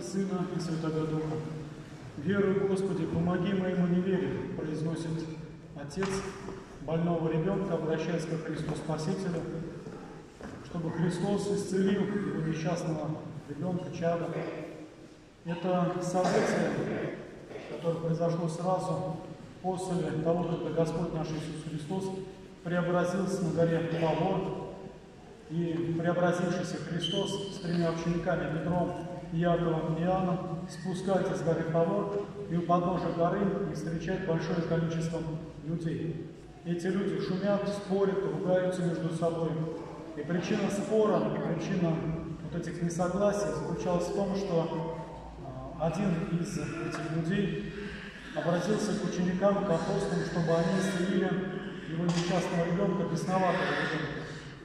Сына и Святого Духа. Верую, Господи, помоги моему неверию, произносит отец больного ребенка, обращаясь к Христу Спасителю, чтобы Христос исцелил его несчастного ребенка, чада. Это событие, которое произошло сразу после того, когда Господь наш Иисус Христос преобразился на горе Тавор, и преобразившийся Христос с тремя учениками Петром, Иаковом и Иоанном спускается с горы Тавор и у подножия горы и встречает большое количество людей. Эти люди шумят, спорят, ругаются между собой. И причина спора, причина вот этих несогласий заключалась в том, что один из этих людей обратился к ученикам, к апостолам, чтобы они исцелили его несчастного ребенка, бесноватого ребенка.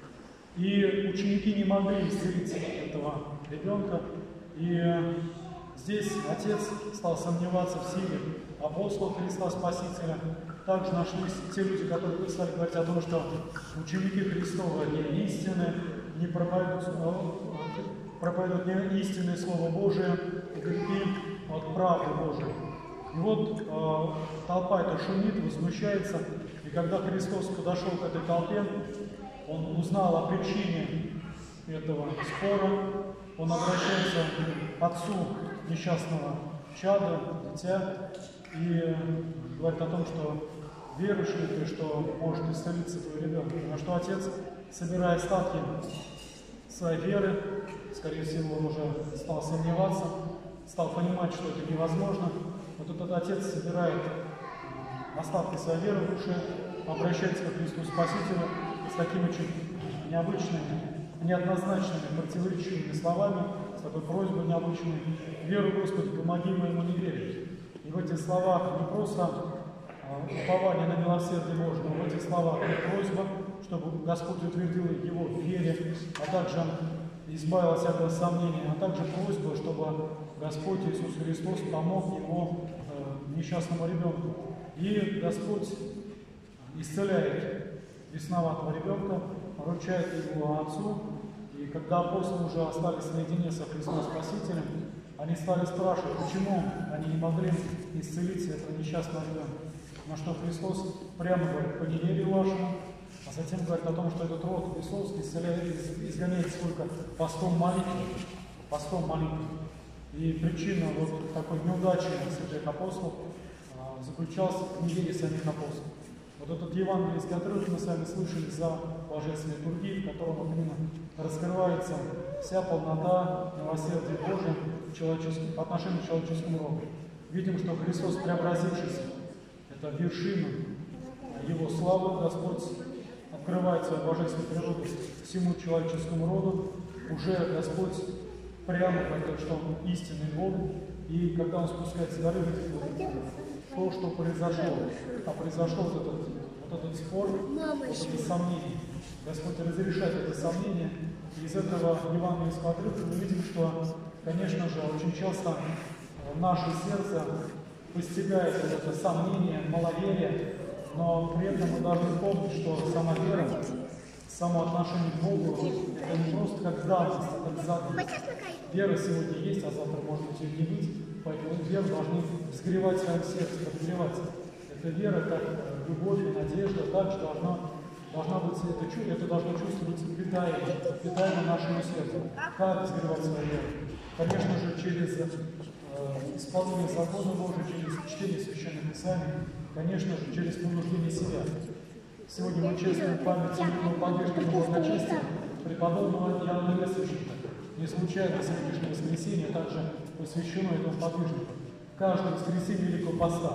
И ученики не могли исцелить этого ребенка. И здесь отец стал сомневаться в силе апостолов Христа Спасителя. Также нашлись те люди, которые стали говорить о том, что ученики Христовы не истины, не проповедуют не истинное Слово Божие, далеки от правды Божией. И вот толпа эта шумит, возмущается, и когда Христос подошел к этой толпе, он узнал о причине этого спора, он обращается к отцу несчастного чада, дитя, и говорит о том, что веруешь ли ты, что может исцелиться твой ребенок. На что отец, собирая остатки своей веры, скорее всего, он уже стал сомневаться, стал понимать, что это невозможно. Вот этот отец собирает остатки своей веры в душе, обращается к Христу Спасителю с такими очень необычными, неоднозначными, противоречивыми словами, с такой просьбой необычной: «Веру, Господи, помоги моему неверию». И в этих словах не просто упование на милосердие Божие, но в этих словах просьба, чтобы Господь утвердил его в вере, а также избавил от всякого сомнения, а также просьба, чтобы Господь Иисус Христос помог его несчастному ребенку. И Господь исцеляет бесноватого ребенка, вручает его отцу. И когда апостолы уже остались наедине со Христом Спасителем, они стали спрашивать, почему они не могли исцелить этого несчастного ребенка. На что Христос прямо говорит: по неверию вашему, а затем говорит о том, что этот род Христос изгоняет сколько? Постом молитвы. Постом молитвы. И причина вот такой неудачи святых апостолов заключалась в неверии самих апостолов. Вот этот евангельский отрывок мы с вами слышали за божественной литургией, в котором именно раскрывается вся полнота милосердия Божия по отношению к человеческому роду. Видим, что Христос, преобразившийся, это вершина Его славы. Господь открывает свою божественную природу всему человеческому роду. Уже Господь прямо говорит, что Он истинный Бог. И когда Он спускается с горы, видит то, что произошло. А произошел вот этот спор, вот это сомнение. Господь разрешает это сомнение. И из этого евангельского отрывка мы видим, что, конечно же, очень часто наше сердце постигает это сомнение, маловерие, но при этом мы должны помнить, что сама вера, само отношение к Богу, это не просто как данность, а как заданность. Вера сегодня есть, а завтра может быть и не быть, поэтому веру должны взгревать в своем сердце, подогреваться. Эта вера, как любовь и надежда, также должна быть это чудо, это должно чувствовать питаемо нашему сердцу. Как взгревать свою веру? Конечно же, через исполнение закона Божия, через чтение Священных Писаний, конечно же, через понуждение себя. Сегодня мы чествуем память великого подвижника благочестия преподобного Иоанна Крестителя. Не случайно сегодняшнее воскресенье также посвящено этому подвижнику. Каждое воскресенье Великого Поста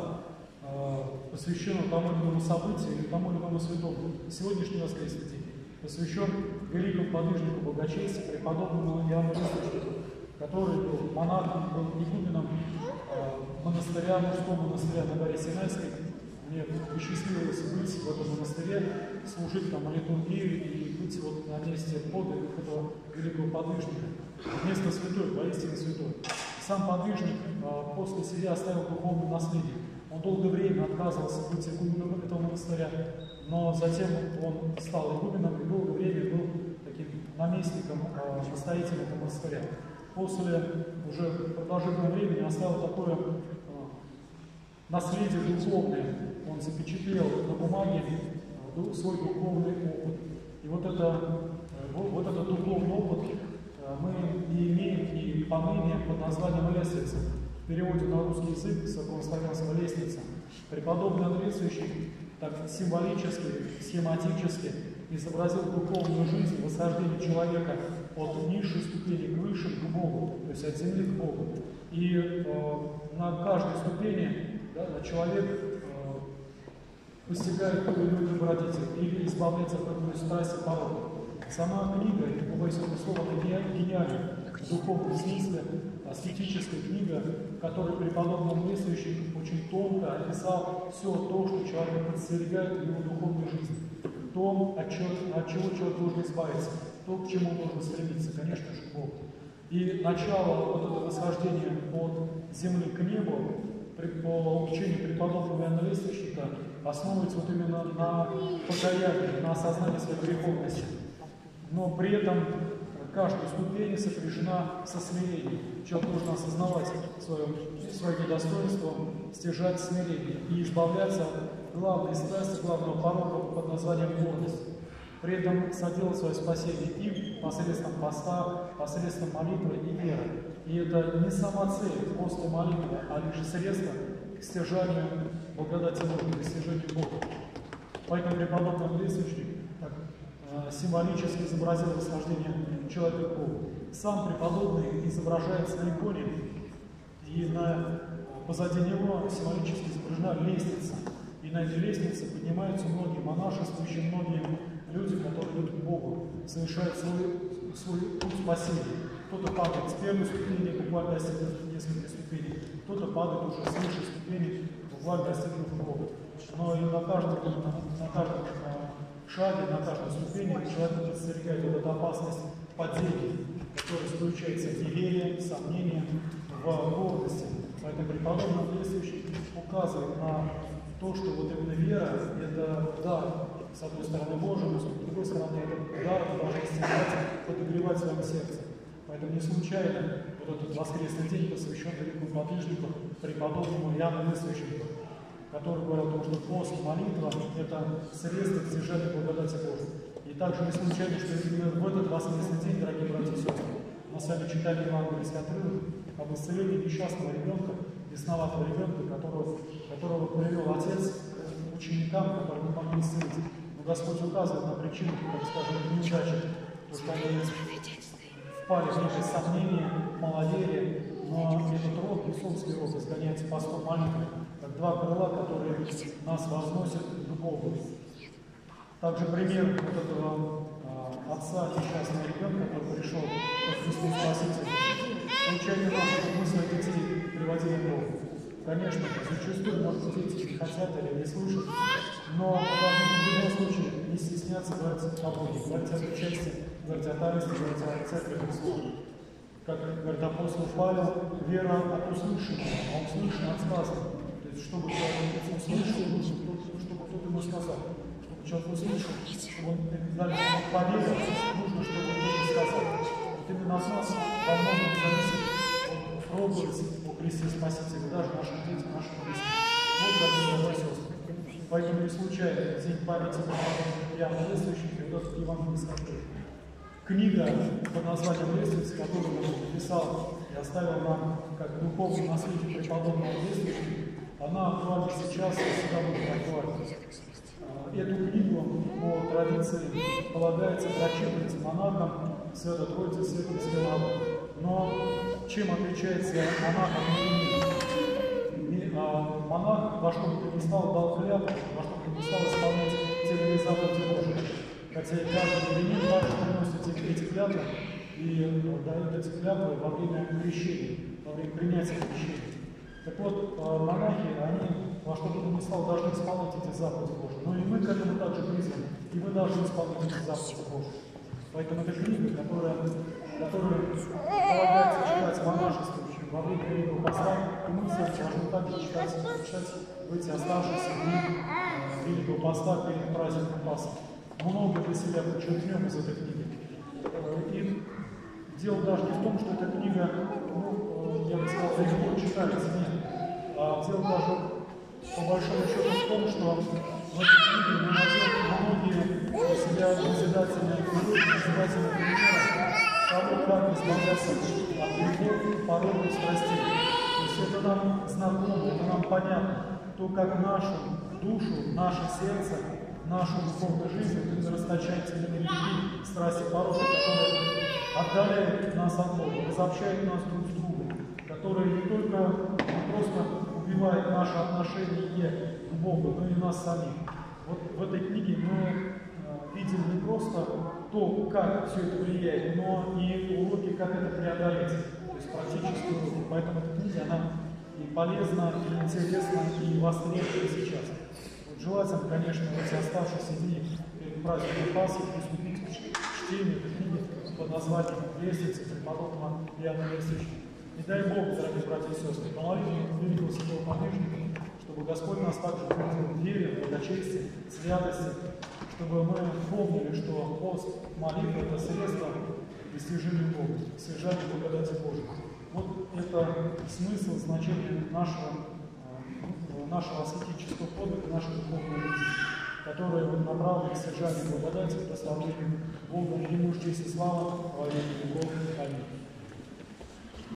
посвящено тому или иному событию или тому или иному святому. Сегодняшний воскресный день посвящен великому подвижнику благочестия преподобному Иоанну Крестителю, который был монахом, был игуменом монастыря, мужского монастыря на горе Синайской. Мне посчастливилось быть в этом монастыре, служить там литургию и быть вот на месте подвига этого великого подвижника. Место святое, поистине святое. Сам подвижник после себя оставил духовное наследие. Он долгое время отказывался быть игуменом этого монастыря, но затем он стал игуменом и долгое время был таким наместником, настоятелем этого монастыря. после уже продолжительного времени оставил такое наследие духовное. Он запечатлел на бумаге свой духовный опыт. И вот этот духовный опыт мы и имеем и поныне под названием «Лестница». В переводе на русский язык с церковнославянского «лестница». Преподобный Андрей Священник так символически, схематически изобразил духовную жизнь, восхождение человека от низшей ступени к выше, к Богу, то есть от земли к Богу. И на каждой ступени человек постигает ту или иную добродетель или избавляется от одной страсти порока. Сама книга, побоюсь этого слова, гениальна в духовном смысле, аскетическая книга, которую преподобный Андрей Священник очень тонко описал все то, что человек подстерегает в его духовной жизни, то, от чего человек должен избавиться, то, к чему он должен стремиться, конечно же, к Богу. И начало вот этого восхождения от земли к небу по учению преподобного Андрея Священника основывается вот именно на покаянии, на осознании своей греховности. Но при этом каждая ступень сопряжена со смирением. Человек должен осознавать свое недостоинство, стяжать смирение и избавляться от главной страсти, главного порока под названием гордость. При этом соделать свое спасение и посредством поста, посредством молитвы и веры. И это не сама цель после молитвы, а лишь средство к стяжанию благодати Бога, к стяжанию Бога. Поэтому преподобный Андрей Священник символически изобразил восхождение человека к Богу. Сам преподобный изображается на иконе, и позади него символически изображена лестница. И на этой лестнице поднимаются многие монашествующие, многие люди, которые идут к Богу, совершают свой путь спасения. Кто-то падает с первой ступени, буквально достигнув несколько ступеней, кто-то падает уже с высшей ступени, буквально достигнув Бога. Но и на каждом шаге, на каждой ступени человек подстерегает вот эту опасность падения, которая заключается в неверии, в сомнении, в гордости. Поэтому преподобный Андрей Священник указывает на то, что вот именно вера – это дар, с одной стороны Божий, но с другой стороны этот дар должен стяжать, подогревать в своем сердце. Поэтому не случайно вот этот воскресный день посвящен великому подвижнику, преподобному Иоанну Священнику, который говорил о том, что пост и молитва – это средство к стяжанию благодати Божией. И также не случайно, что именно в этот воскресный день, дорогие братья и сестры, мы с вами читали евангельский отрывок об исцелении несчастного ребенка, бесноватого ребенка, которого привел отец ученикам, которые не могли исцелить. Но Господь указывает на причину, так скажем, неудачи, то, что они впали в некое сомнение, маловерие, но этот род, бессонский род, изгоняется постом молитвы, как два крыла, которые нас возносят к Богу. Также пример вот этого отца несчастного ребенка, который пришел к Христу Спасителю. Получение нас, чтобы мы своих детей приводили к Богу. Конечно, зачастую, может, дети не хотят или не слышат, но в любом случае не стесняться говорить о Боге, говорить о причастии, говорить о таинстве, говорить о Церкви Христовой. Как говорит апостол Павел, вера от услышания, а услышан от сказанного. То есть, чтобы человек услышал, нужно, чтобы кто-то ему сказал. Чтобы человек услышал, чтобы он дальше поверил, нужно, чтобы он тоже сказал. Вот именно от нас во многом зависит пробовать о Христе Спасителе, даже нашим детям, нашим близким. Вот, дорогие братья и сестры. Поэтому не случайно день памяти Иоанна Священника идет в евангельском отрывке. Книга под названием «Лестница», которую он написал и оставил нам как духовное наследие преподобного Священника, она актуальна сейчас и всегда будет актуальна. Эту книгу по традиции полагается прочитывать монахам Свято-Троицы Светлой Лавры. Но чем отличается монах от мирянина? Монах во что бы то ни стало дал клятву, во что бы то ни стало исполнять те или иные заповеди Божии. Хотя и каждый мирянин также приносит эти клятвы и дает эти клятвы во время крещения, во время принятия крещения. Так вот, монахи, они во что бы то ни стало должны исполнять эти заповеди Божии. Но и мы к этому также призваны, и мы должны исполнять эти заповеди Божии. Поэтому это книга, которую полагается читать монашествующим во время Великого Поста, и мы с вами должны также читать в эти оставшиеся дни Великого Поста перед праздником Пасхи. Много для себя подчеркнем из этой книги. И Дело даже не в том, что эта книга, ну, я бы сказал, легко читается, нет. А дело даже по большому счету в том, что в этой книге мы найдем многие у себя назидательные примеры того, как избавляться от грехов, пороков, страстей. То есть это нам знакомо, это нам понятно, то, как нашу душу, наше сердце, нашу духовную жизнь расточает именно любви, страсти, пороки, которые отдаляют нас от Бога, разобщают нас друг с другом, которые не только просто убивают наше отношение к Богу, но и нас самих. Вот в этой книге мы видим не просто то, как все это влияет, но и уроки, как это преодолеть, то есть практические уроки. Поэтому эта книга, она и полезна, и интересна, и востребована сейчас. Вот желательно, конечно, в эти оставшиеся дни перед праздником Пасхи приступить к чтению этой книги под названием «Лестница преподобного Иоанна Лесвичника». И дай Бог, дорогие братья и сестры, помолитесь великого святого помощника, чтобы Господь нас также утвердил в вере, в благочестии, святости, чтобы мы помнили, что пост, молитва – это средство к достижению Бога, к содержанию благодати Божьей. Вот это смысл, значение нашего аскетического подвига, нашей духовной жизни, которая направлена к содержанию благодати, к прославлению Бога. Ему же честь и слава во веки веков. Аминь.